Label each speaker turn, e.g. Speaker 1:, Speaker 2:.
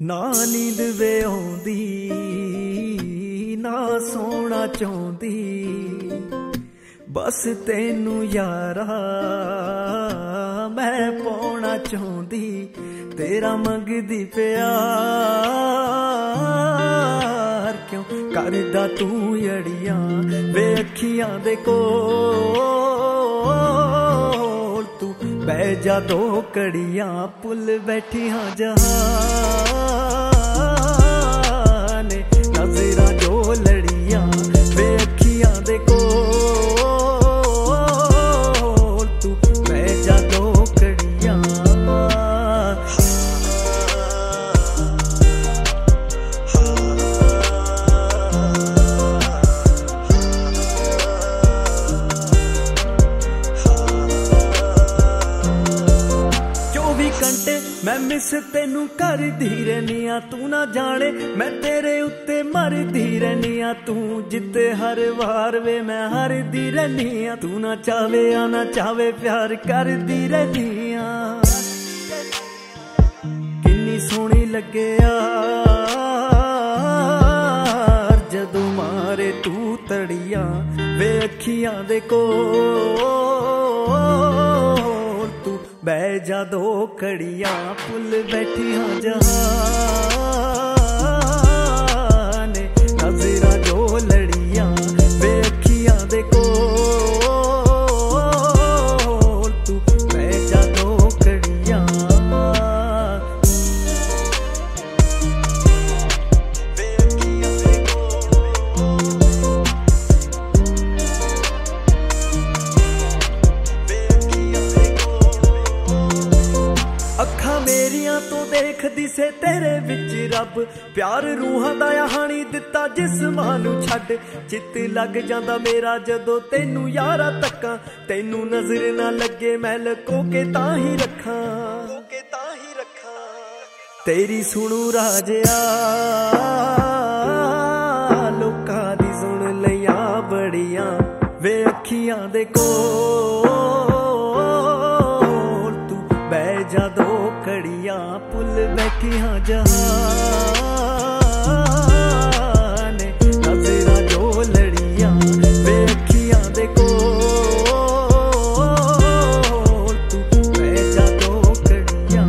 Speaker 1: ना नींद वे आउंदी ना सोना चाहुंदी बस तेनू यारा मैं पाउणा चाहुंदी तेरा मंगदी प्यार क्यों करदा तू अड़ियां वे अखियां दे कोल तू बह जा दो कड़ियां पुल बैठियां जहां ने नजरां जो लड़ियां वे अखियां दे कोल तू बह जा दो कड़ियां मैं मिस तेनू करदी रहनी आ तू ना जाने मैं तेरे उत्ते मरदी रहनी आ तू जिते हर वार वे मैं हारदी रहनी आ तू ना चावे आ ना चावे प्यार करदी रहनी आ किन्नी सोहनी लगे यार जदों मारे तू तड़ियां वे अखियां दे कोल तू बह जा दो कड़ियां पुल बैठियां जहां ने नजरां जो लड़ियां वे अखियां दे कोल तू बह जा दो कड़ियां वे अखियां दे कोल अखां मेरियां तो देखदी से तेरे विच रब प्यार रूहां दा हाणी दिता जिस्मां नूं छड्ड चित लग जांदा मेरा जदों तेनू यारा तक्कां तेनू नजर ना लगे मैं लको के तां ही रखां तेरी सुणू राजिया लोकां दी सुण लियां बड़ियां वे अखियां दे कोल तू बह जा दो कड़ियां पुल बैठियां जहां ने नजरां जो लड़ियां वे अखियां दे कोल तू बह जा दो कड़ियां